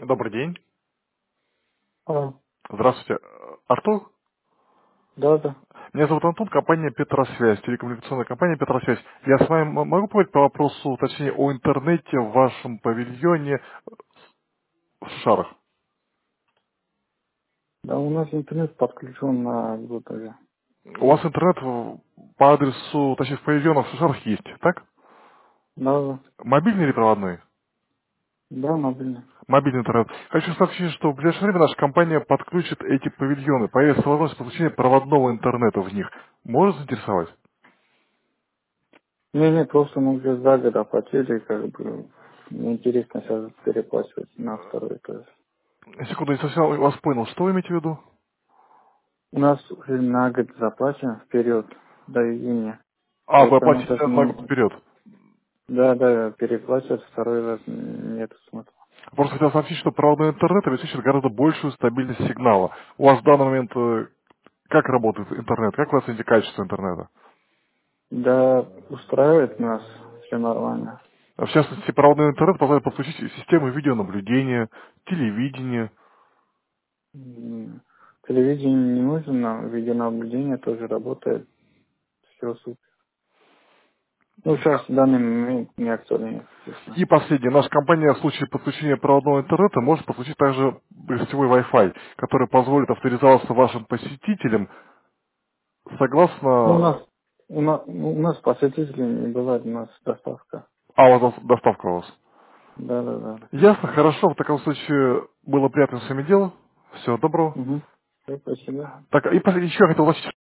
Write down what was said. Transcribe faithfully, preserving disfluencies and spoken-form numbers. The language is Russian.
Добрый день. А, Здравствуйте. Э, Артур? да, да. Меня зовут Антон, компания Петросвязь, телекоммуникационная компания Петросвязь. Я с вами м- могу поговорить по вопросу, точнее, о интернете в вашем павильоне в Шарах? Да, у нас интернет подключен на Bluetooth. У вас интернет в- по адресу, точнее, в павильонах в Шарах есть, так? Да, да, Мобильный или проводной? да, мобильный. Мобильный интернет. Хочу сообщить, что в ближайшее время наша компания подключит эти павильоны. Появится возможность подключения проводного интернета в них. Может заинтересовать? Не, не, просто мы уже за год оплатили, как бы, неинтересно сейчас переплачивать на второй этаж. Секунду, я не совсем вас понял. Что вы имеете в виду? У нас уже на год заплачено вперед, до июня. А, вы Поэтому оплатите сейчас, на год м, вперед. да, да, переплачивать второй раз нет смысла. Просто хотел сообщить, что проводной интернет обеспечивает гораздо большую стабильность сигнала. У вас в данный момент э, как работает интернет? Как вы оцените качество интернета? Да, устраивает нас, все нормально. В частности, проводной интернет позволяет подключить системы видеонаблюдения, телевидения. М, Телевидение не нужно нам, видеонаблюдение тоже работает, все супер. Ну, сейчас в данный момент не актуально, честно. И последнее. Наша компания в случае подключения проводного интернета может подключить также гостевой Wi-Fi, который позволит авторизоваться вашим посетителям Ну, у согласно... нас, у нас, у нас посетителей не была, у нас доставка. А, у вас доставка у вас. Да, да, да. Ясно, хорошо. В таком случае было приятно с вами дело. Всего доброго. Угу. Спасибо. Так, и пос- еще хотел уточнить,